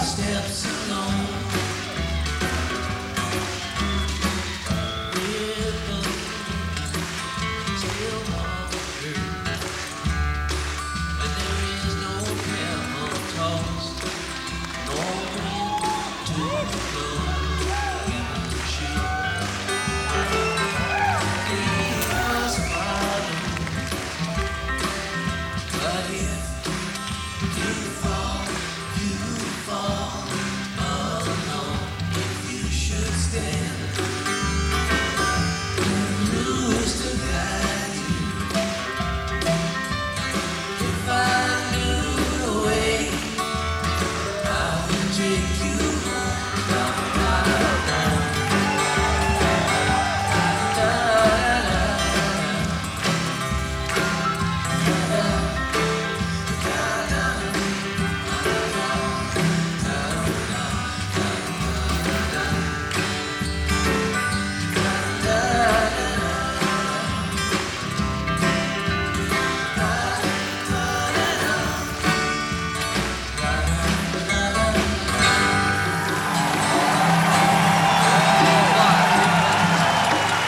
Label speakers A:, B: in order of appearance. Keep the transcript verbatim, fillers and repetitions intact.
A: steps alone. Rhythm, still on the earth. When there is no camel tossed, no wind to blow in the ship. It was follow, but if you fall, you fall alone. If you should stand, who's to guide you? If I knew the way, I would take you